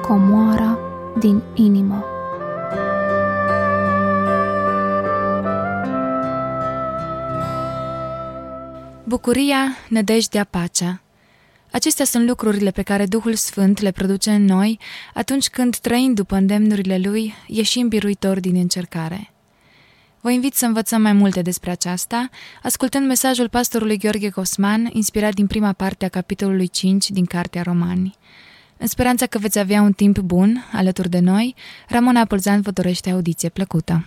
comoara din inimă. Bucuria, nădejdea, pacea. Acestea sunt lucrurile pe care Duhul Sfânt le produce în noi atunci când, trăind după îndemnurile Lui, ieșim biruitori din încercare. Vă invit să învățăm mai multe despre aceasta, ascultând mesajul pastorului Gheorghe Cosman, inspirat din prima parte a capitolului 5 din Cartea Romani. În speranța că veți avea un timp bun alături de noi, Ramona Apălzan vă dorește audiție plăcută.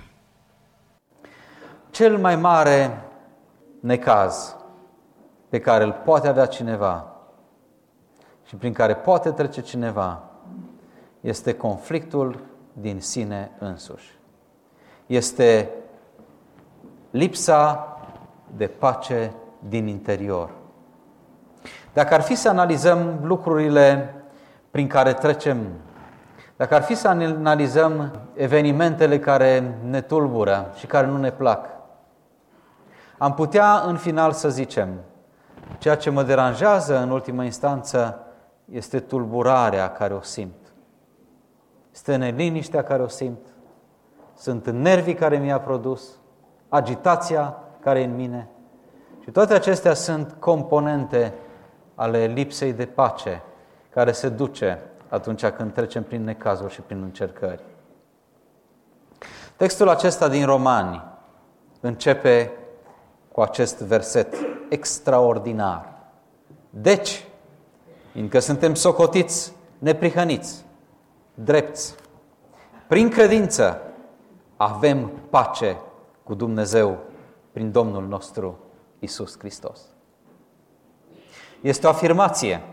Cel mai mare necaz pe care îl poate avea cineva și prin care poate trece cineva este conflictul din sine însuși. Este lipsa de pace din interior. Dacă ar fi să analizăm lucrurile prin care trecem, dacă ar fi să analizăm evenimentele care ne tulbură și care nu ne plac, am putea în final să zicem: ceea ce mă deranjează în ultimă instanță este tulburarea care o simt. Este neliniștea care o simt. Sunt nervii care mi-a produs, agitația care e în mine. Și toate acestea sunt componente ale lipsei de pace care se duce atunci când trecem prin necazuri și prin încercări. Textul acesta din Romani începe cu acest verset extraordinar. Deci, fiindcă suntem socotiți neprihăniți, drepți, prin credință avem pace cu Dumnezeu prin Domnul nostru Iisus Hristos. Este o afirmație.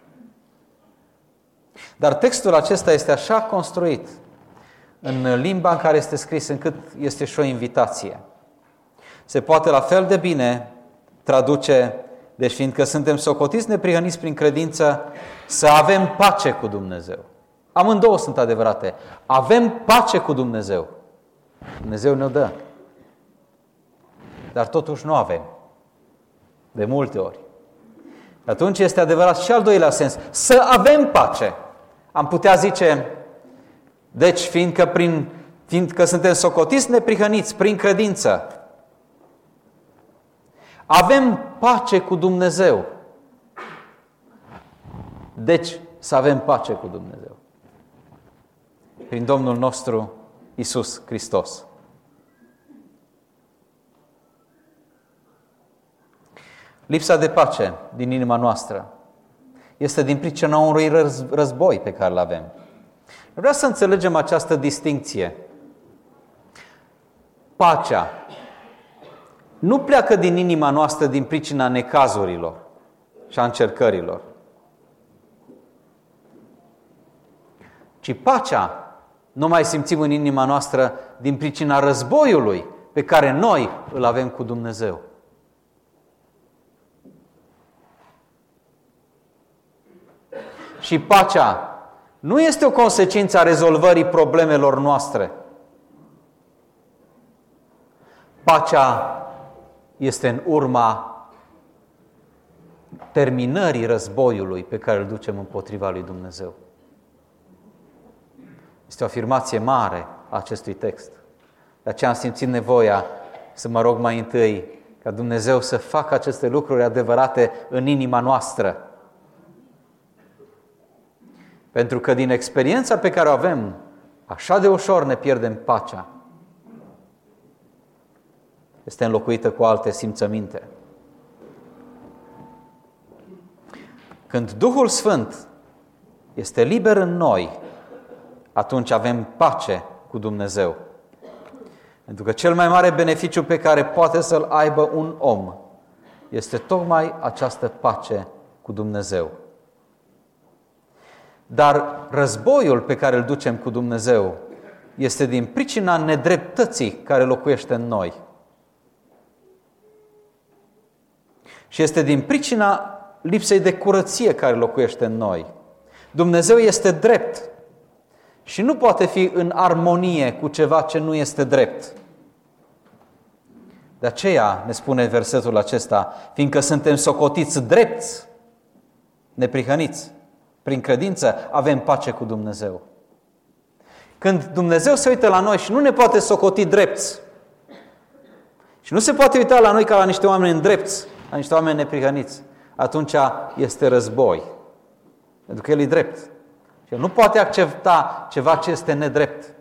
Dar textul acesta este așa construit în limba în care este scris, încât este și o invitație. Se poate la fel de bine traduce: deci fiindcă suntem socotiți neprihăniți prin credință, să avem pace cu Dumnezeu. Amândouă sunt adevărate. Avem pace cu Dumnezeu. Dumnezeu ne-o dă. Dar totuși nu avem. De multe ori. Atunci este adevărat și al doilea sens. Să avem pace. Am putea zice: deci fiindcă suntem socotiți neprihăniți prin credință, avem pace cu Dumnezeu. Deci să avem pace cu Dumnezeu prin Domnul nostru Iisus Hristos. Lipsa de pace din inima noastră este din pricina unui război pe care îl avem. Vreau să înțelegem această distincție. Pacea nu pleacă din inima noastră din pricina necazurilor și a încercărilor, ci pacea nu mai simțim în inima noastră din pricina războiului pe care noi îl avem cu Dumnezeu. Și pacea nu este o consecință a rezolvării problemelor noastre. Pacea este în urma terminării războiului pe care îl ducem împotriva lui Dumnezeu. Este o afirmație mare a acestui text. De aceea am simțit nevoia să mă rog mai întâi ca Dumnezeu să facă aceste lucruri adevărate în inima noastră. Pentru că din experiența pe care o avem, așa de ușor ne pierdem pacea. Este înlocuită cu alte simțăminte. Când Duhul Sfânt este liber în noi, atunci avem pace cu Dumnezeu. Pentru că cel mai mare beneficiu pe care poate să-l aibă un om este tocmai această pace cu Dumnezeu. Dar războiul pe care îl ducem cu Dumnezeu este din pricina nedreptății care locuiește în noi. Și este din pricina lipsei de curăție care locuiește în noi. Dumnezeu este drept și nu poate fi în armonie cu ceva ce nu este drept. De aceea ne spune versetul acesta: fiindcă suntem socotiți drepți, neprihăniți, prin credință avem pace cu Dumnezeu. Când Dumnezeu se uită la noi și nu ne poate socoti drepți, și nu se poate uita la noi ca la niște oameni îndrepți, la niște oameni neprihăniți, atunci este război. Pentru că El e drept. Și El nu poate accepta ceva ce este nedrept.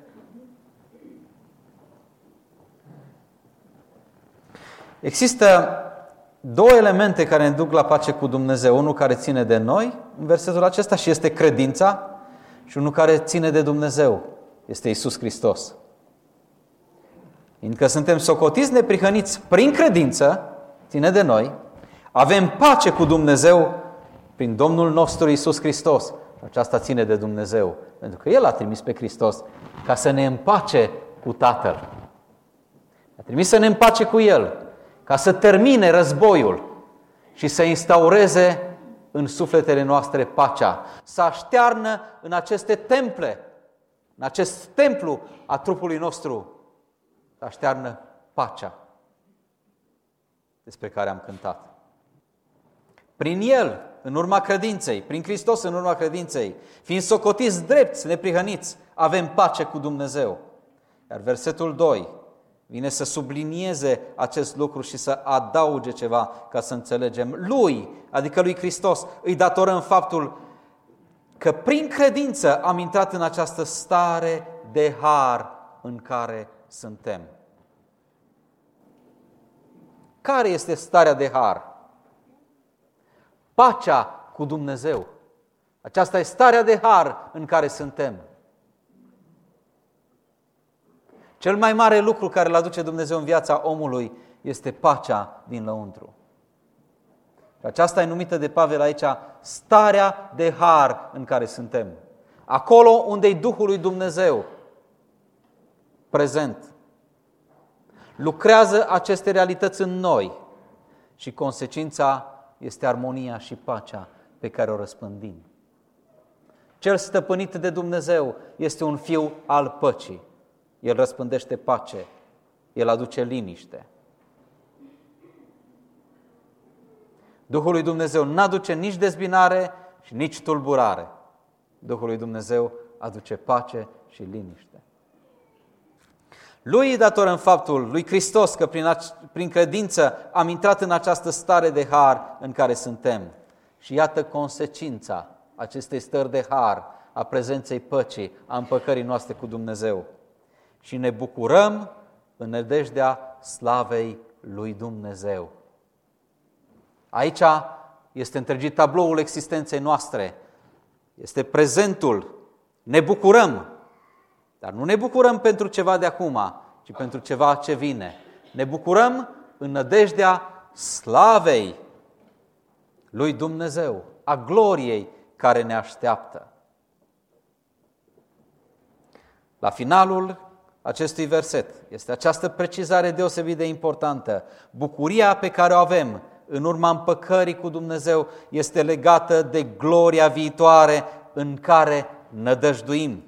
Există două elemente care ne duc la pace cu Dumnezeu. Unul care ține de noi, în versetul acesta, și este credința, și unul care ține de Dumnezeu, este Iisus Hristos. Fiindcă suntem socotiți neprihăniți prin credință, ține de noi, avem pace cu Dumnezeu prin Domnul nostru Iisus Hristos. Aceasta ține de Dumnezeu, pentru că El a trimis pe Hristos ca să ne împace cu Tatăl. A trimis să ne împace cu El, ca să termine războiul și să instaureze în sufletele noastre pacea, să aștearnă în aceste temple, în acest templu a trupului nostru, să aștearnă pacea despre care am cântat. Prin El, în urma credinței, prin Hristos în urma credinței, fiind socotiți drepți, neprihăniți, avem pace cu Dumnezeu. Iar versetul 2 vine să sublinieze acest lucru și să adauge ceva ca să înțelegem. Lui, adică lui Hristos, îi datorăm faptul că prin credință am intrat în această stare de har în care suntem. Care este starea de har? Pacea cu Dumnezeu. Aceasta e starea de har în care suntem. Cel mai mare lucru care îl aduce Dumnezeu în viața omului este pacea din lăuntru. Și aceasta e numită de Pavel aici starea de har în care suntem. Acolo unde e Duhul lui Dumnezeu prezent. Lucrează aceste realități în noi și consecința este armonia și pacea pe care o răspândim. Cel stăpânit de Dumnezeu este un fiu al păcii. El răspândește pace, El aduce liniște. Duhul lui Dumnezeu n-aduce nici dezbinare și nici tulburare. Duhul lui Dumnezeu aduce pace și liniște. Lui datorăm faptul lui Hristos că prin credință am intrat în această stare de har în care suntem. Și iată consecința acestei stări de har, a prezenței păcii, a împăcării noastre cu Dumnezeu. Și ne bucurăm în nădejdea slavei lui Dumnezeu. Aici este întregit tabloul existenței noastre. Este prezentul. Ne bucurăm. Dar nu ne bucurăm pentru ceva de acum, ci pentru ceva ce vine. Ne bucurăm în nădejdea slavei lui Dumnezeu, a gloriei care ne așteaptă. La finalul acestui verset este această precizare deosebit de importantă. Bucuria pe care o avem în urma împăcării cu Dumnezeu este legată de gloria viitoare în care nădăjduim.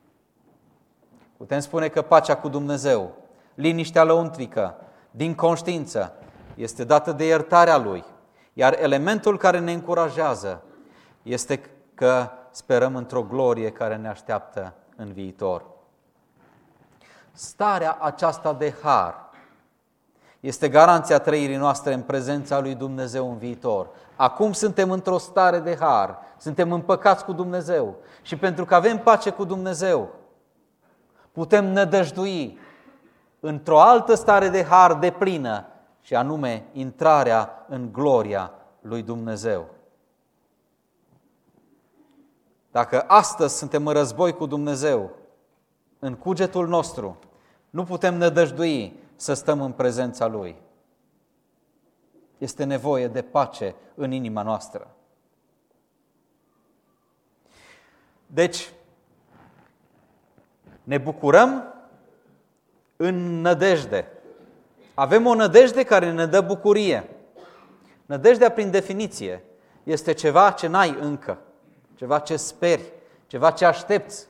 Putem spune că pacea cu Dumnezeu, liniștea lăuntrică, din conștiință, este dată de iertarea Lui. Iar elementul care ne încurajează este că sperăm într-o glorie care ne așteaptă în viitor. Starea aceasta de har este garanția trăirii noastre în prezența lui Dumnezeu în viitor. Acum suntem într-o stare de har, suntem împăcați cu Dumnezeu și pentru că avem pace cu Dumnezeu, putem nădăjdui într-o altă stare de har deplină și anume intrarea în gloria lui Dumnezeu. Dacă astăzi suntem în război cu Dumnezeu, în cugetul nostru, nu putem nădăjdui să stăm în prezența Lui. Este nevoie de pace în inima noastră. Deci, ne bucurăm în nădejde. Avem o nădejde care ne dă bucurie. Nădejdea, prin definiție, este ceva ce n-ai încă, ceva ce speri, ceva ce aștepți.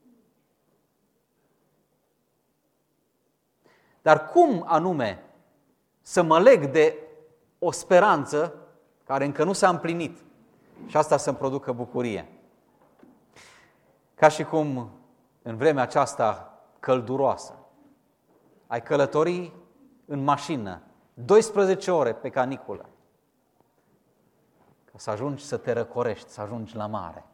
Dar cum anume să mă leg de o speranță care încă nu s-a împlinit și asta să-mi producă bucurie? Ca și cum în vremea aceasta călduroasă ai călători în mașină 12 ore pe caniculă ca să ajungi să te răcorești, să ajungi la mare.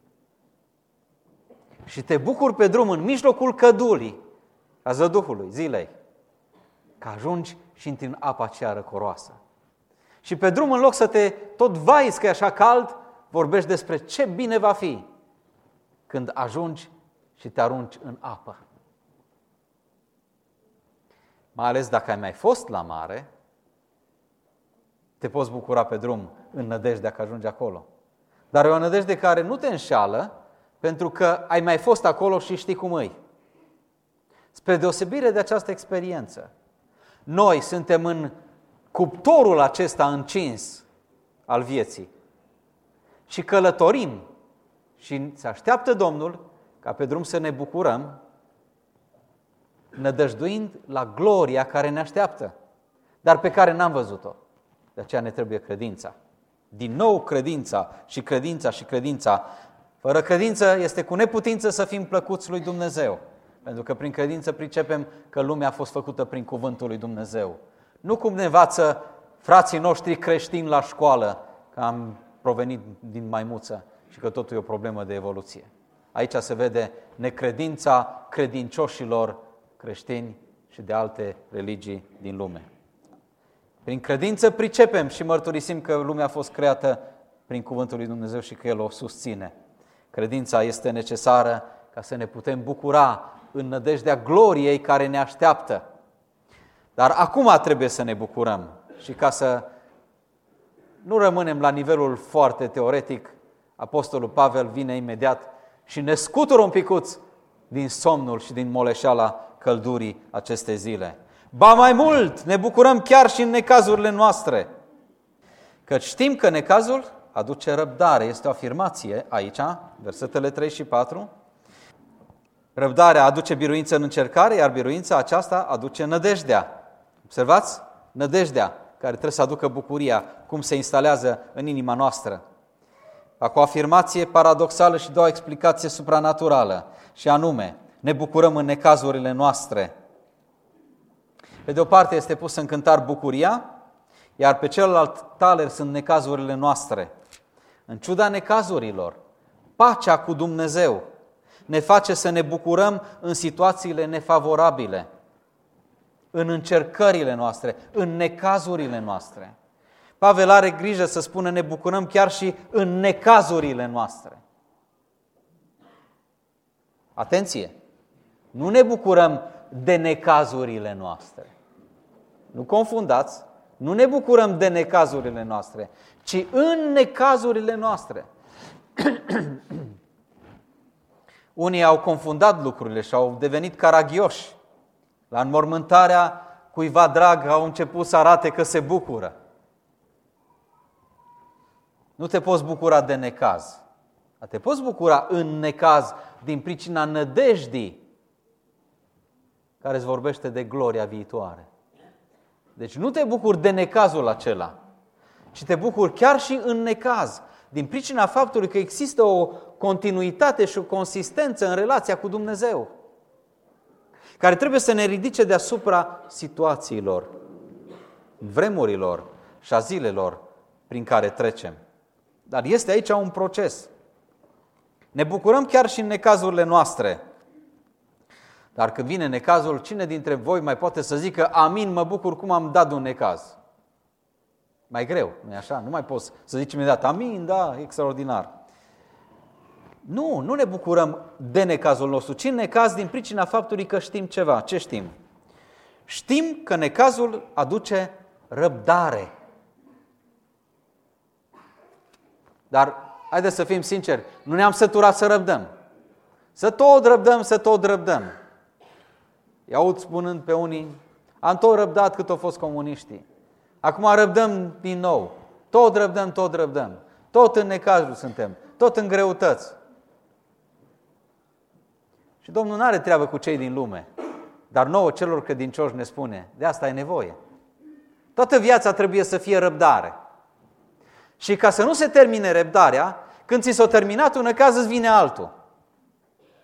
Și te bucuri pe drum în mijlocul cădulii, a zăduhului, zilei, că ajungi și intri în apa aceea răcoroasă. Și pe drum, în loc să te tot vaiți că e așa cald, vorbești despre ce bine va fi când ajungi și te arunci în apă. Mai ales dacă ai mai fost la mare, te poți bucura pe drum în nădejdea că ajungi acolo. Dar e o nădejde care nu te înșeală, pentru că ai mai fost acolo și știi cum îi. Spre deosebire de această experiență, noi suntem în cuptorul acesta încins al vieții și călătorim și se așteaptă Domnul ca pe drum să ne bucurăm, nădăjduind la gloria care ne așteaptă, dar pe care n-am văzut-o. De aceea ne trebuie credința. Din nou credința și credința și credința. Fără credință este cu neputință să fim plăcuți lui Dumnezeu, pentru că prin credință pricepem că lumea a fost făcută prin cuvântul lui Dumnezeu. Nu cum ne învață frații noștri creștini la școală, că am provenit din maimuță și că totul e o problemă de evoluție. Aici se vede necredința credincioșilor creștini și de alte religii din lume. Prin credință pricepem și mărturisim că lumea a fost creată prin cuvântul lui Dumnezeu și că El o susține. Credința este necesară ca să ne putem bucura în nădejdea gloriei care ne așteaptă. Dar acum trebuie să ne bucurăm și ca să nu rămânem la nivelul foarte teoretic, Apostolul Pavel vine imediat și ne scutură un picuț din somnul și din moleșeala căldurii acestei zile. Ba mai mult, ne bucurăm chiar și în necazurile noastre, căci știm că necazul aduce răbdare. Este o afirmație aici, versetele 3 și 4. Răbdarea aduce biruință în încercare, iar biruința aceasta aduce nădejdea. Observați? Nădejdea, care trebuie să aducă bucuria, cum se instalează în inima noastră. Fac o afirmație paradoxală și dau o explicație supranaturală, și anume, ne bucurăm în necazurile noastre. Pe de o parte este pusă în cântar bucuria, iar pe celălalt taler sunt necazurile noastre. În ciuda necazurilor, pacea cu Dumnezeu ne face să ne bucurăm în situațiile nefavorabile, în încercările noastre, în necazurile noastre. Pavel are grijă să spună ne bucurăm chiar și în necazurile noastre. Atenție! Nu ne bucurăm de necazurile noastre. Nu confundați, nu ne bucurăm de necazurile noastre, ci în necazurile noastre. Unii au confundat lucrurile și au devenit caragioși. La înmormântarea cuiva drag au început să arate că se bucură. Nu te poți bucura de necaz. Te poți bucura în necaz din pricina nădejdii care îți vorbește de gloria viitoare. Deci nu te bucuri de necazul acela, ci te bucuri chiar și în necaz, din pricina faptului că există o continuitate și o consistență în relația cu Dumnezeu, care trebuie să ne ridice deasupra situațiilor, vremurilor și a zilelor prin care trecem. Dar este aici un proces. Ne bucurăm chiar și în necazurile noastre. Dar când vine necazul, cine dintre voi mai poate să zică amin, mă bucur cum am dat un necaz? Mai greu, nu-i așa? Nu mai poți să zici imediat amin, da, extraordinar. Nu ne bucurăm de necazul nostru, ci în necaz din pricina faptului că știm ceva. Ce știm? Știm că necazul aduce răbdare. Dar haideți să fim sinceri, nu ne-am săturat să răbdăm. Să tot răbdăm. I aud spunând pe unii, am tot răbdat cât au fost comuniștii. Acum răbdăm din nou. Tot răbdăm. Tot în necazuri suntem. Tot în greutăți. Și Domnul nu are treabă cu cei din lume. Dar nouă, celor credincioși, ne spune, de asta e nevoie. Toată viața trebuie să fie răbdare. Și ca să nu se termine răbdarea, când ți s-a terminat un necaz, îți vine altul.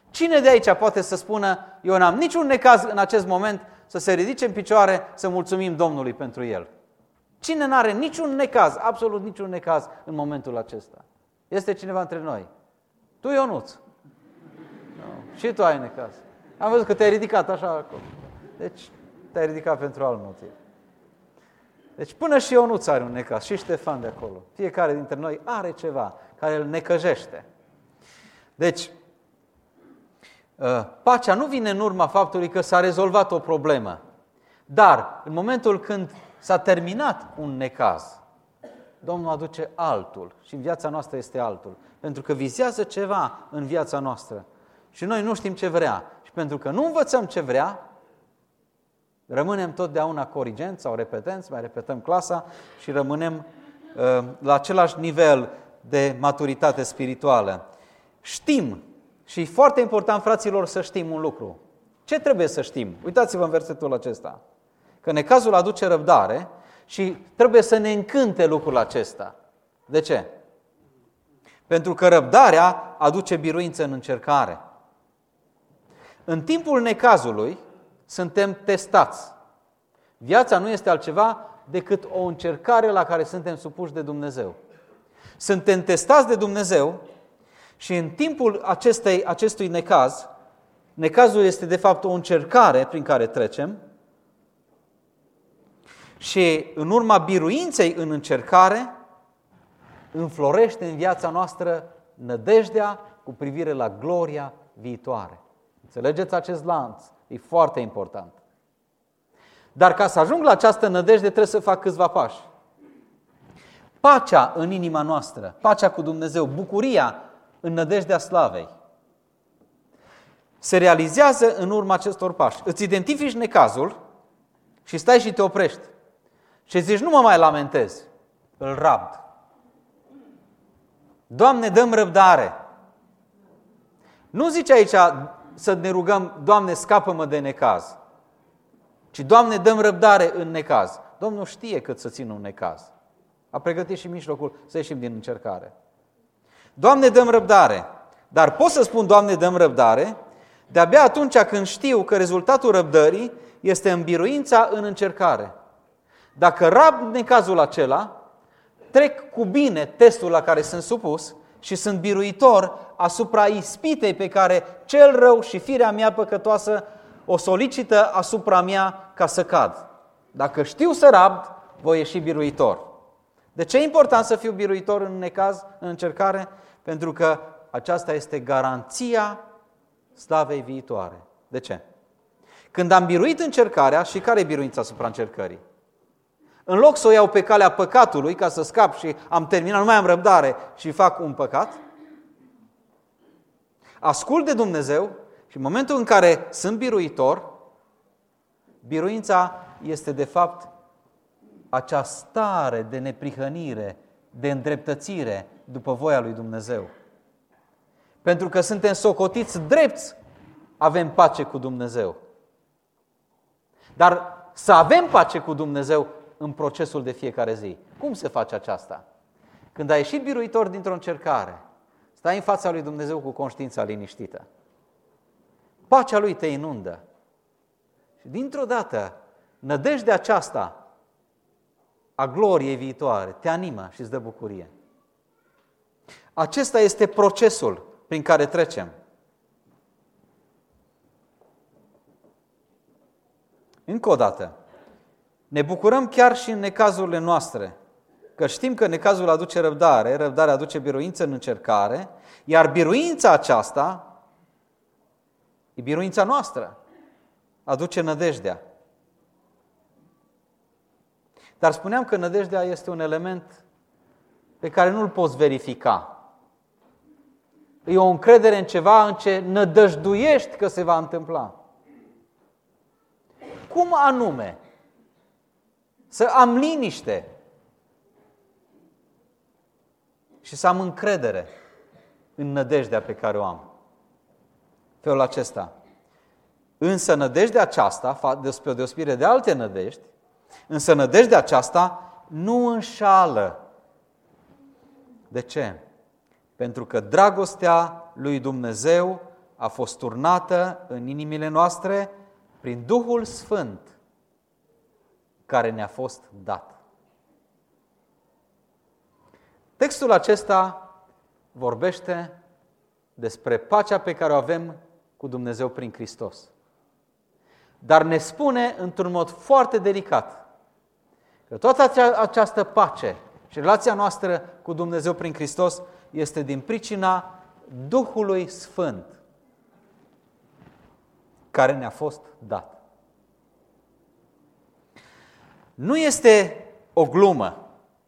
Cine de aici poate să spună, eu n-am niciun necaz în acest moment, să se ridice în picioare, să mulțumim Domnului pentru el? Cine n-are niciun necaz, absolut niciun necaz în momentul acesta? Este cineva între noi? Tu, Ionuț? No. Și tu ai necaz. Am văzut că te-ai ridicat așa acolo. Deci te-ai ridicat pentru alt motiv. Deci până și Ionuț are un necaz, și Ștefan de acolo. Fiecare dintre noi are ceva care îl necăjește. Deci, pacea nu vine în urma faptului că s-a rezolvat o problemă. Dar, în momentul când s-a terminat un necaz, Domnul aduce altul și în viața noastră este altul. Pentru că vizează ceva în viața noastră și noi nu știm ce vrea. Și pentru că nu învățăm ce vrea, rămânem totdeauna corigenți sau repetenți, mai repetăm clasa și rămânem la același nivel de maturitate spirituală. Știm, și e foarte important, fraților, să știm un lucru. Ce trebuie să știm? Uitați-vă în versetul acesta. Că necazul aduce răbdare și trebuie să ne încânte lucrul acesta. De ce? Pentru că răbdarea aduce biruință în încercare. În timpul necazului suntem testați. Viața nu este altceva decât o încercare la care suntem supuși de Dumnezeu. Suntem testați de Dumnezeu și în timpul acestui necaz, necazul este de fapt o încercare prin care trecem și în urma biruinței în încercare înflorește în viața noastră nădejdea cu privire la gloria viitoare. Înțelegeți acest lanț? E foarte important. Dar ca să ajung la această nădejde trebuie să fac câțiva pași. Pacea în inima noastră, pacea cu Dumnezeu, bucuria în nădejdea slavei, se realizează în urma acestor pași. Îți identifici necazul și stai și te oprești. Și zici, nu mă mai lamentez, îl rabd. Doamne, dă-mi răbdare. Nu zici aici să ne rugăm, Doamne, scapă-mă de necaz, ci Doamne, dă-mi răbdare în necaz. Domnul știe cât să țină un necaz. A pregătit și mijlocul să ieșim din încercare. Doamne, dă-mi răbdare. Dar pot să spun, Doamne, dă-mi răbdare, de-abia atunci când știu că rezultatul răbdării este în biruința în încercare. Dacă rabd necazul acela, trec cu bine testul la care sunt supus și sunt biruitor asupra ispitei pe care cel rău și firea mea păcătoasă o solicită asupra mea ca să cad. Dacă știu să rabd, voi ieși biruitor. De ce e important să fiu biruitor în necaz, în încercare? Pentru că aceasta este garanția slavei viitoare. De ce? Când am biruit încercarea, și care e biruința asupra încercării? În loc să o iau pe calea păcatului ca să scap și am terminat, nu mai am răbdare și fac un păcat, ascult de Dumnezeu și în momentul în care sunt biruitor, biruința este de fapt acea stare de neprihănire, de îndreptățire după voia lui Dumnezeu. Pentru că suntem socotiți drepți, avem pace cu Dumnezeu. Dar să avem pace cu Dumnezeu în procesul de fiecare zi. Cum se face aceasta? Când ai ieșit biruitor dintr-o încercare, stai în fața lui Dumnezeu cu conștiința liniștită. Pacea lui te inundă. Și dintr-o dată, nădejdea aceasta a gloriei viitoare te animă și îți dă bucurie. Acesta este procesul prin care trecem. Încă o dată, ne bucurăm chiar și în necazurile noastre, că știm că necazul aduce răbdare, răbdarea aduce biruință în încercare, iar biruința aceasta e biruința noastră, aduce nădejdea. Dar spuneam că nădejdea este un element pe care nu-l poți verifica. E o încredere în ceva în ce nădăjduiești că se va întâmpla. Cum anume să am liniște și să am încredere în nădejdea pe care o am? Felul acesta. Însă nădejdea aceasta, spre o deosebire de alte nădejdi, însă nădejdea aceasta nu înșală. De ce? Pentru că dragostea lui Dumnezeu a fost turnată în inimile noastre prin Duhul Sfânt care ne-a fost dat. Textul acesta vorbește despre pacea pe care o avem cu Dumnezeu prin Hristos. Dar ne spune într-un mod foarte delicat că toată această pace și relația noastră cu Dumnezeu prin Hristos este din pricina Duhului Sfânt care ne-a fost dat. Nu este o glumă.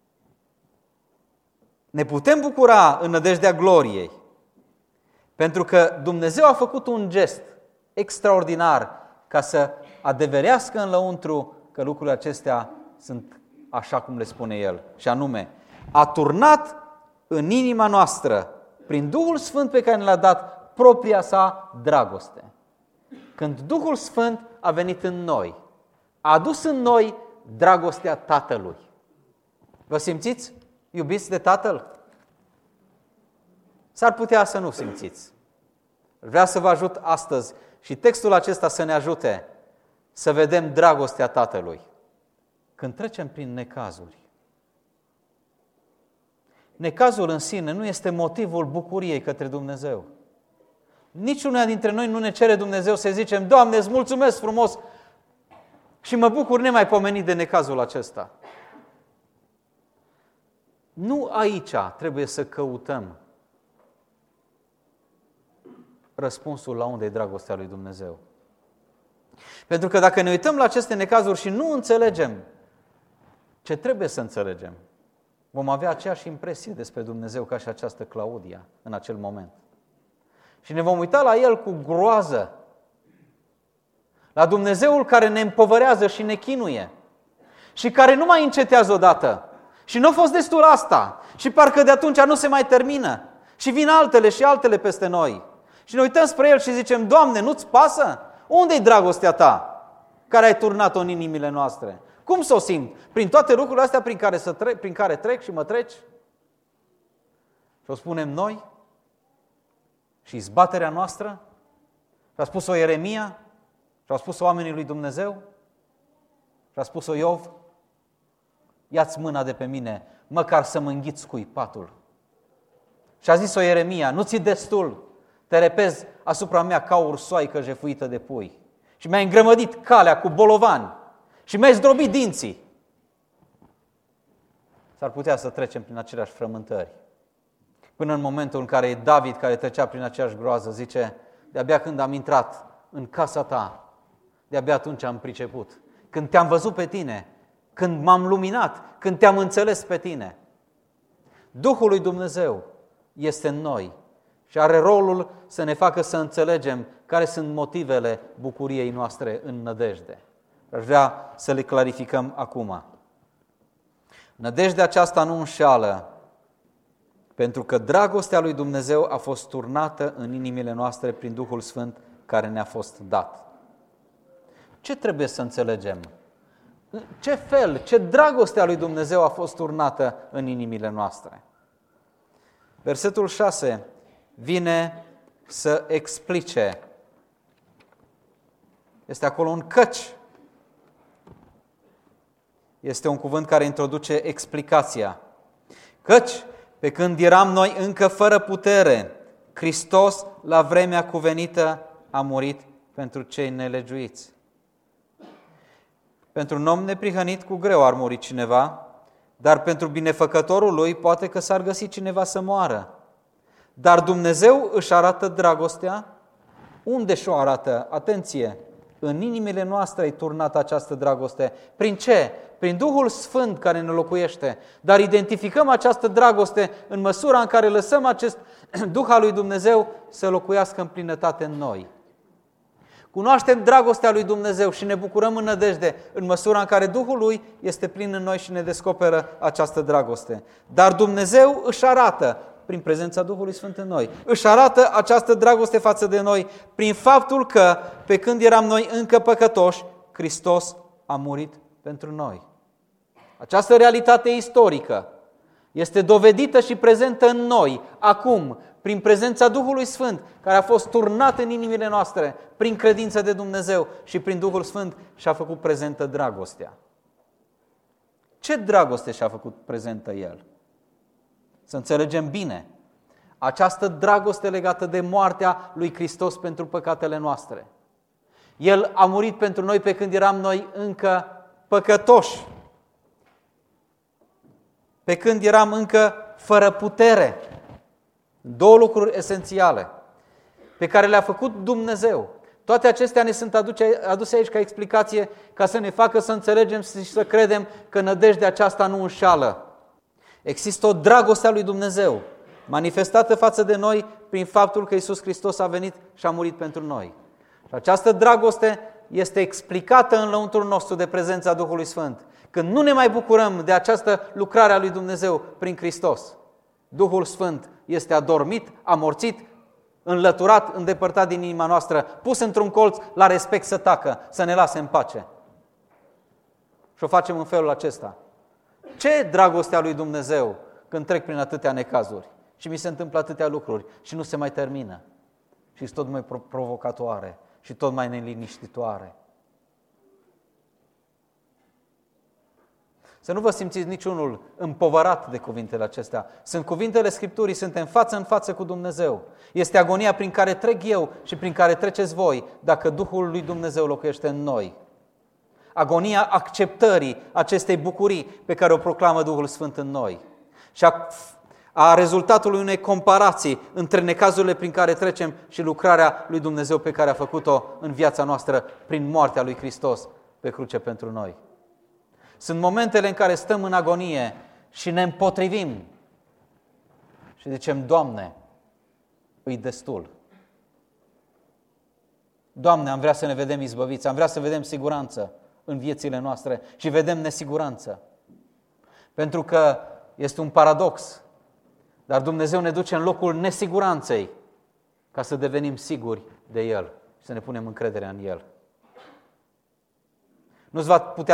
Ne putem bucura în nădejdea gloriei, pentru că Dumnezeu a făcut un gest extraordinar ca să adeverească în lăuntru că lucrurile acestea sunt așa cum le spune El. Și anume, a turnat în inima noastră, prin Duhul Sfânt pe care ne l-a dat, propria sa dragoste. Când Duhul Sfânt a venit în noi, a adus în noi dragostea Tatălui. Vă simțiți iubiți de Tatăl? S-ar putea să nu simțiți. Vreau să vă ajut astăzi și textul acesta să ne ajute să vedem dragostea Tatălui când trecem prin necazuri. Necazul în sine nu este motivul bucuriei către Dumnezeu. Niciuna dintre noi nu ne cere Dumnezeu să zicem: Doamne, îți mulțumesc frumos și mă bucur nemaipomenit de necazul acesta. Nu aici trebuie să căutăm răspunsul la unde e dragostea lui Dumnezeu. Pentru că dacă ne uităm la aceste necazuri și nu înțelegem ce trebuie să înțelegem, vom avea aceeași impresie despre Dumnezeu ca și această Claudia în acel moment. Și ne vom uita la El cu groază, la Dumnezeul care ne împovărează și ne chinuie și care nu mai încetează odată. Și nu a fost destul asta și parcă de atunci nu se mai termină și vin altele și altele peste noi. Și ne uităm spre El și zicem: Doamne, nu-ți pasă? Unde-i dragostea Ta care ai turnat-o în inimile noastre? Cum să o simt? Prin toate lucrurile astea prin care trec și mă treci? Și o spunem noi? Și izbaterea noastră? Și a spus-o Ieremia? Și a spus-o oamenii lui Dumnezeu? Și a spus-o Iov? Ia-ți mâna de pe mine, măcar să mă înghiți scuipatul. Și a zis-o Ieremia: nu ți-i destul, te repezi asupra mea ca o ursoaică jefuită de pui. Și mi-ai îngrămădit calea cu bolovani și mi-ai zdrobit dinții. S-ar putea să trecem prin aceleași frământări. Până în momentul în care David, care trecea prin aceeași groază, zice: de-abia când am intrat în casa Ta, de-abia atunci am priceput. Când te-am văzut pe tine, când m-am luminat, când te-am înțeles pe tine. Duhul lui Dumnezeu este în noi și are rolul să ne facă să înțelegem care sunt motivele bucuriei noastre în nădejde. Aș vrea să le clarificăm acum. Nădejdea aceasta nu înșeală, pentru că dragostea lui Dumnezeu a fost turnată în inimile noastre prin Duhul Sfânt care ne-a fost dat. Ce trebuie să înțelegem? Ce fel, ce dragoste a lui Dumnezeu a fost turnată în inimile noastre? Versetul 6 vine să explice. Este acolo un căci. Este un cuvânt care introduce explicația. Căci, pe când eram noi încă fără putere, Hristos, la vremea cuvenită, a murit pentru cei nelegiuiți. Pentru un om neprihănit cu greu ar muri cineva, dar pentru binefăcătorul lui poate că s-ar găsi cineva să moară. Dar Dumnezeu își arată dragostea. Unde și-o arată? Atenție! În inimile noastre ai turnat această dragoste. Prin ce? Prin Duhul Sfânt care ne locuiește. Dar identificăm această dragoste în măsura în care lăsăm acest Duh al lui Dumnezeu să locuiască în plinătate în noi. Cunoaștem dragostea lui Dumnezeu și ne bucurăm în nădejde în măsura în care Duhul Lui este plin în noi și ne descoperă această dragoste. Dar Dumnezeu își arată, prin prezența Duhului Sfânt în noi, își arată această dragoste față de noi prin faptul că, pe când eram noi încă păcătoși, Hristos a murit pentru noi. Această realitate istorică Este dovedită și prezentă în noi, acum, prin prezența Duhului Sfânt, care a fost turnat în inimile noastre, prin credință de Dumnezeu și prin Duhul Sfânt și-a făcut prezentă dragostea. Ce dragoste și-a făcut prezentă El? Să înțelegem bine, această dragoste legată de moartea lui Hristos pentru păcatele noastre. El a murit pentru noi pe când eram noi încă păcătoși, pe când eram încă fără putere. Două lucruri esențiale pe care le-a făcut Dumnezeu. Toate acestea ne sunt aduse aici ca explicație, ca să ne facă să înțelegem și să credem că nădejdea aceasta nu înșală. Există o dragoste a lui Dumnezeu, manifestată față de noi prin faptul că Iisus Hristos a venit și a murit pentru noi. Și această dragoste este explicată în lăuntrul nostru de prezența Duhului Sfânt. Când nu ne mai bucurăm de această lucrare a lui Dumnezeu prin Hristos, Duhul Sfânt este adormit, amorțit, înlăturat, îndepărtat din inima noastră, pus într-un colț la respect să tacă, să ne lase în pace. Și o facem în felul acesta. Ce dragostea lui Dumnezeu când trec prin atâtea necazuri și mi se întâmplă atâtea lucruri și nu se mai termină și sunt tot mai provocatoare și tot mai neliniștitoare. Să nu vă simțiți niciunul împovărat de cuvintele acestea. Sunt cuvintele Scripturii, suntem față în față cu Dumnezeu. Este agonia prin care trec eu și prin care treceți voi dacă Duhul lui Dumnezeu locuiește în noi. Agonia acceptării acestei bucurii pe care o proclamă Duhul Sfânt în noi. Și a rezultatului unei comparații între necazurile prin care trecem și lucrarea lui Dumnezeu pe care a făcut-o în viața noastră prin moartea lui Hristos pe cruce pentru noi. Sunt momentele în care stăm în agonie și ne împotrivim și zicem, Doamne, îi destul. Doamne, am vrea să ne vedem izbăviți, am vrea să vedem siguranță în viețile noastre și vedem nesiguranță. Pentru că este un paradox, dar Dumnezeu ne duce în locul nesiguranței ca să devenim siguri de El și să ne punem încrederea în El. Nu-ți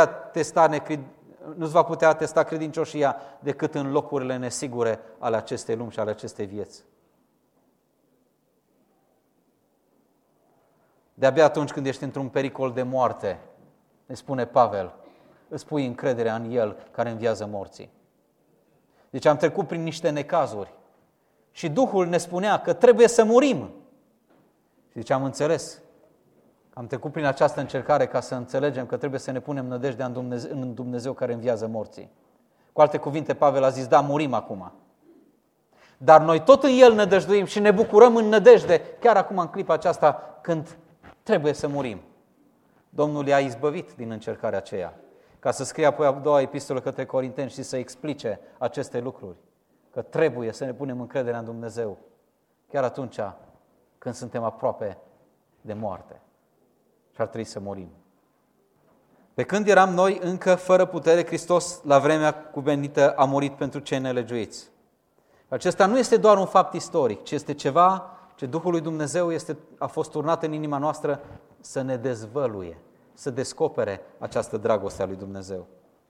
va putea testa credincioșia decât în locurile nesigure ale acestei lumi și ale acestei vieți. De-abia atunci când ești într-un pericol de moarte, ne spune Pavel, îți pui încrederea în El care înviază morții. Deci am trecut prin niște necazuri și Duhul ne spunea că trebuie să murim. Și deci am înțeles. Am trecut prin această încercare ca să înțelegem că trebuie să ne punem nădejdea în Dumnezeu care înviază morții. Cu alte cuvinte, Pavel a zis, da, murim acum. Dar noi tot în El nădăjduim și ne bucurăm în nădejde, chiar acum în clipa aceasta când trebuie să murim. Domnul i-a izbăvit din încercarea aceea, ca să scrie apoi a doua epistolă către Corinteni și să explice aceste lucruri. Că trebuie să ne punem încrederea în Dumnezeu, chiar atunci când suntem aproape de moarte. Și ar trebui să murim. Pe când eram noi încă fără putere, Hristos, la vremea cuvenită, a murit pentru cei nelegiuiți. Acesta nu este doar un fapt istoric, ci este ceva ce Duhul lui Dumnezeu a fost turnat în inima noastră să ne dezvăluie, să descopere această dragoste a lui Dumnezeu.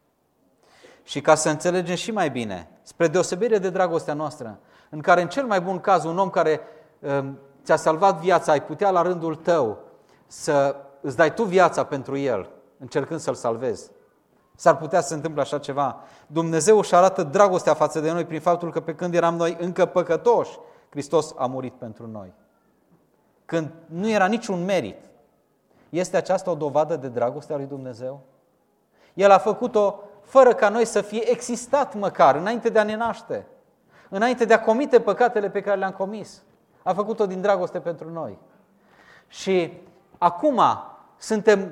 Și ca să înțelegem și mai bine, spre deosebire de dragostea noastră, în care în cel mai bun caz un om care ți-a salvat viața, ai putea la rândul tău să îți dai tu viața pentru el, încercând să-l salvezi. S-ar putea să se întâmple așa ceva. Dumnezeu își arată dragostea față de noi prin faptul că pe când eram noi încă păcătoși, Hristos a murit pentru noi. Când nu era niciun merit. Este aceasta o dovadă de dragoste a lui Dumnezeu? El a făcut-o fără ca noi să fie existat măcar, înainte de a ne naște, înainte de a comite păcatele pe care le-am comis. A făcut-o din dragoste pentru noi. Și acum suntem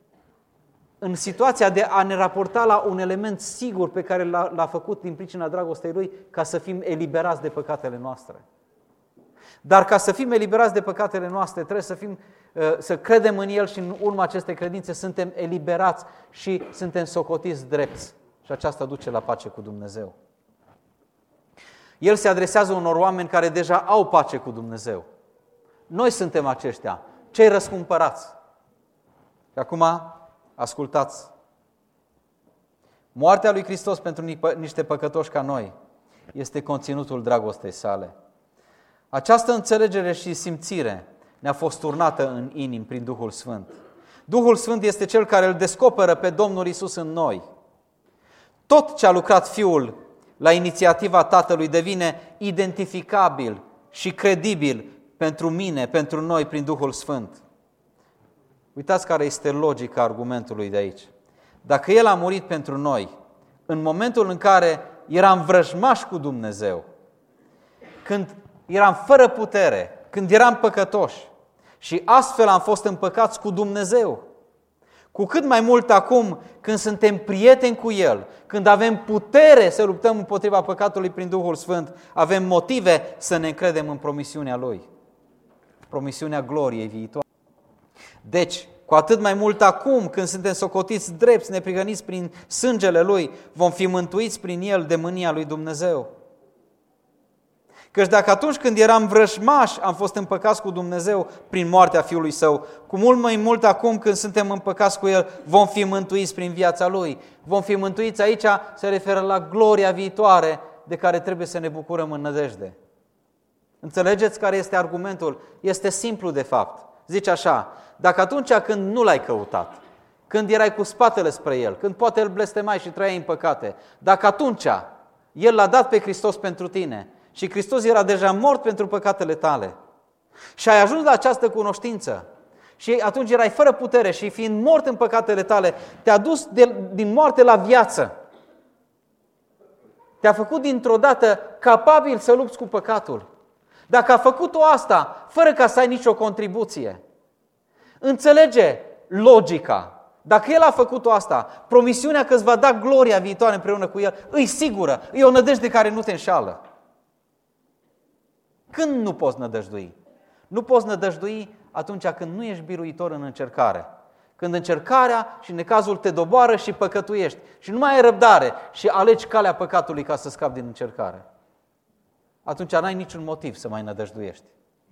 în situația de a ne raporta la un element sigur pe care l-a făcut din pricina dragostei Lui, ca să fim eliberați de păcatele noastre. Dar ca să fim eliberați de păcatele noastre, trebuie să credem în El și în urma acestei credințe suntem eliberați și suntem socotiți drepți. Și aceasta duce la pace cu Dumnezeu. El se adresează unor oameni care deja au pace cu Dumnezeu. Noi suntem aceștia, cei răscumpărați. Și acum, ascultați. Moartea lui Hristos pentru niște păcătoși ca noi este conținutul dragostei sale. Această înțelegere și simțire ne-a fost turnată în inimi prin Duhul Sfânt. Duhul Sfânt este Cel care îl descoperă pe Domnul Iisus în noi. Tot ce a lucrat Fiul la inițiativa Tatălui devine identificabil și credibil pentru mine, pentru noi, prin Duhul Sfânt. Uitați care este logica argumentului de aici. Dacă El a murit pentru noi, în momentul în care eram vrăjmași cu Dumnezeu, când eram fără putere, când eram păcătoși și astfel am fost împăcați cu Dumnezeu, cu cât mai mult acum când suntem prieteni cu El, când avem putere să luptăm împotriva păcatului prin Duhul Sfânt, avem motive să ne încredem în promisiunea Lui, promisiunea gloriei viitoare. Deci, cu atât mai mult acum, când suntem socotiți drepți, neprihăniți prin sângele Lui, vom fi mântuiți prin El de mânia Lui Dumnezeu. Căci dacă atunci când eram vrăjmași am fost împăcați cu Dumnezeu prin moartea Fiului Său, cu mult mai mult acum când suntem împăcați cu El, vom fi mântuiți prin viața Lui. Vom fi mântuiți aici, se referă la gloria viitoare de care trebuie să ne bucurăm în nădejde. Înțelegeți care este argumentul? Este simplu de fapt. Zice așa, dacă atunci când nu L-ai căutat, când erai cu spatele spre El, când poate îl blestemai și trăiai în păcate, dacă atunci El L-a dat pe Hristos pentru tine și Hristos era deja mort pentru păcatele tale și ai ajuns la această cunoștință și atunci erai fără putere și fiind mort în păcatele tale, te-a dus din moarte la viață. Te-a făcut dintr-o dată capabil să lupți cu păcatul. Dacă a făcut-o asta, fără ca să ai nicio contribuție, înțelege logica. Dacă El a făcut-o asta, promisiunea că îți va da gloria viitoare împreună cu El, îi sigură, e o nădejde care nu te înșală. Când nu poți nădăjdui? Nu poți nădăjdui atunci când nu ești biruitor în încercare. Când încercarea și necazul te doboară și păcătuiești și nu mai ai răbdare și alegi calea păcatului ca să scapi din încercare. Atunci n-ai niciun motiv să mai nădăjduiești.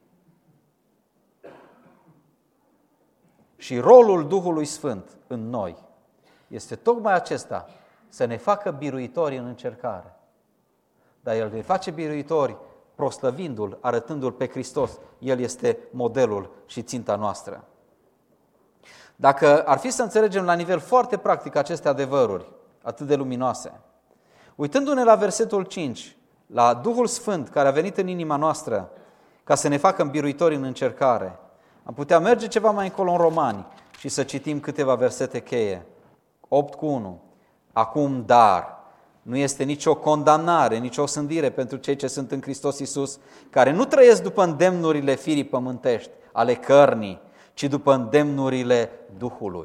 Și rolul Duhului Sfânt în noi este tocmai acesta, să ne facă biruitori în încercare. Dar El ne face biruitori proslăvindu-L, arătându-L pe Hristos. El este modelul și ținta noastră. Dacă ar fi să înțelegem la nivel foarte practic aceste adevăruri atât de luminoase, uitându-ne la versetul 5, la Duhul Sfânt care a venit în inima noastră ca să ne facă biruitori în încercare, am putea merge ceva mai încolo în Romani și să citim câteva versete cheie. 8:1. Acum, dar, nu este nicio condamnare, nicio osândire pentru cei ce sunt în Hristos Iisus, care nu trăiesc după îndemnurile firii pământești, ale cărnii, ci după îndemnurile Duhului.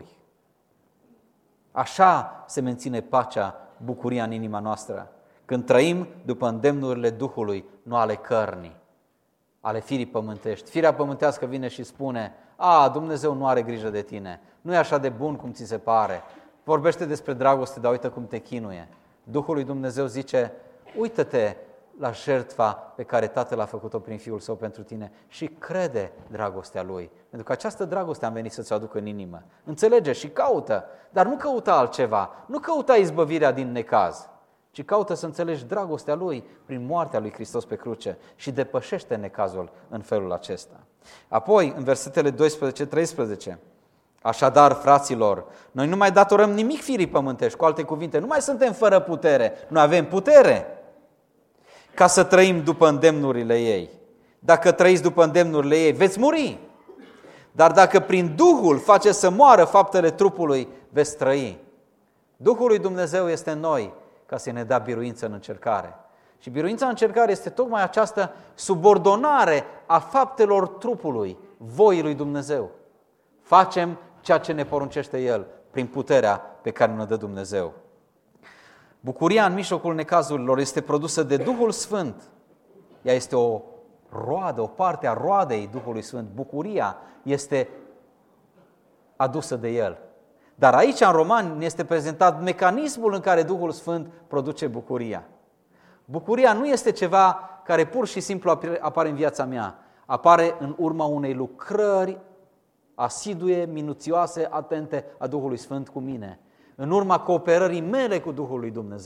Așa se menține pacea, bucuria în inima noastră, când trăim după îndemnurile Duhului, nu ale cărnii, ale firii pământești. Firea pământească vine și spune, Dumnezeu nu are grijă de tine, nu e așa de bun cum ți se pare, vorbește despre dragoste, dar uită cum te chinuie. Duhul lui Dumnezeu zice, uită-te la jertfa pe care Tatăl a făcut-o prin Fiul Său pentru tine și crede dragostea Lui. Pentru că această dragoste am venit să-ți o aduc în inimă. Înțelege și caută, dar nu căuta altceva, nu căuta izbăvirea din necaz, ci caută să înțelegi dragostea Lui prin moartea Lui Hristos pe cruce și depășește necazul în felul acesta. Apoi, în versetele 12-13, așadar, fraților, noi nu mai datorăm nimic firii pământești, cu alte cuvinte, nu mai suntem fără putere, noi avem putere ca să trăim după îndemnurile ei. Dacă trăiți după îndemnurile ei, veți muri. Dar dacă prin Duhul faceți să moară faptele trupului, veți trăi. Duhul lui Dumnezeu este în noi ca să ne dea biruință în încercare. Și biruința în încercare este tocmai această subordonare a faptelor trupului, voii lui Dumnezeu. Facem ceea ce ne poruncește El prin puterea pe care ne dă Dumnezeu. Bucuria în mijlocul necazurilor este produsă de Duhul Sfânt. Ea este o roadă, o parte a roadei Duhului Sfânt. Bucuria este adusă de El. Dar aici, în Romani, ne este prezentat mecanismul în care Duhul Sfânt produce bucuria. Bucuria nu este ceva care pur și simplu apare în viața mea. Apare în urma unei lucrări asidue, minuțioase, atente a Duhului Sfânt cu mine. În urma cooperării mele cu Duhul lui Dumnezeu.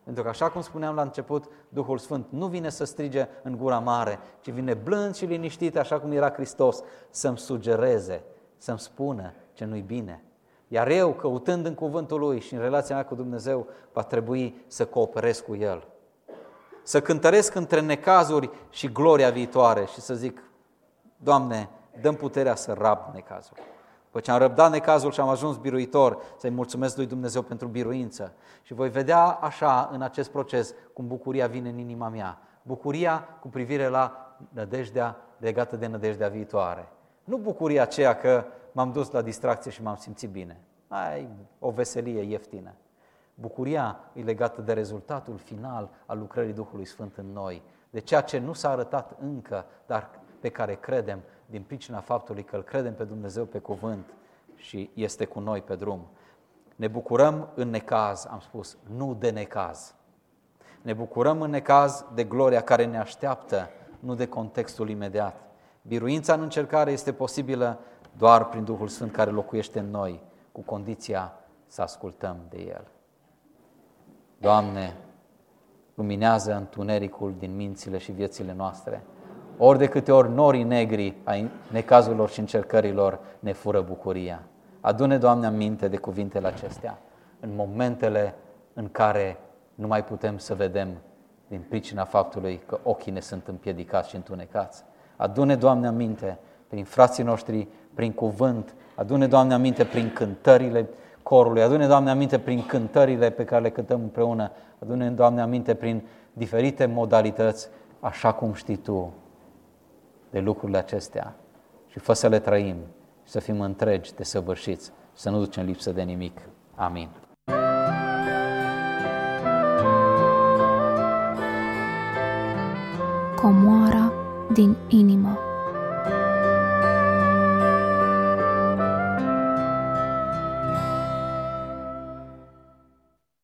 Pentru că, așa cum spuneam la început, Duhul Sfânt nu vine să strige în gura mare, ci vine blând și liniștit, așa cum era Hristos, să-mi sugereze, să-mi spună ce nu-i bine. Iar eu, căutând în cuvântul Lui și în relația mea cu Dumnezeu, va trebui să cooperez cu El. Să cântăresc între necazuri și gloria viitoare și să zic, Doamne, dă-mi puterea să rab necazul. După ce am răbdat necazul și am ajuns biruitor, să-i mulțumesc lui Dumnezeu pentru biruință. Și voi vedea așa, în acest proces, cum bucuria vine în inima mea. Bucuria cu privire la nădejdea legată de nădejdea viitoare. Nu bucuria aceea că m-am dus la distracție și m-am simțit bine. Ai o veselie ieftină. Bucuria e legată de rezultatul final al lucrării Duhului Sfânt în noi, de ceea ce nu s-a arătat încă, dar pe care credem din pricina faptului că îl credem pe Dumnezeu pe cuvânt și este cu noi pe drum. Ne bucurăm în necaz, am spus, nu de necaz. Ne bucurăm în necaz de gloria care ne așteaptă, nu de contextul imediat. Biruința în încercare este posibilă doar prin Duhul Sfânt care locuiește în noi, cu condiția să ascultăm de El. Doamne, luminează întunericul din mințile și viețile noastre. Ori de câte ori norii negri ai necazurilor și încercărilor ne fură bucuria. Adu-ne, Doamne, aminte de cuvintele acestea în momentele în care nu mai putem să vedem din pricina faptului că ochii ne sunt împiedicați și întunecați. Adu-ne, Doamne, aminte prin frații noștri, prin cuvânt. Adu-ne, Doamne, aminte prin cântările corului. Adu-ne, Doamne, aminte prin cântările pe care le cântăm împreună. Adu-ne, Doamne, aminte prin diferite modalități, așa cum știi Tu, de lucrurile acestea și fă să le trăim și să fim întregi, desăvârșiți, să nu ducem lipsă de nimic. Amin. Comoara din inimă.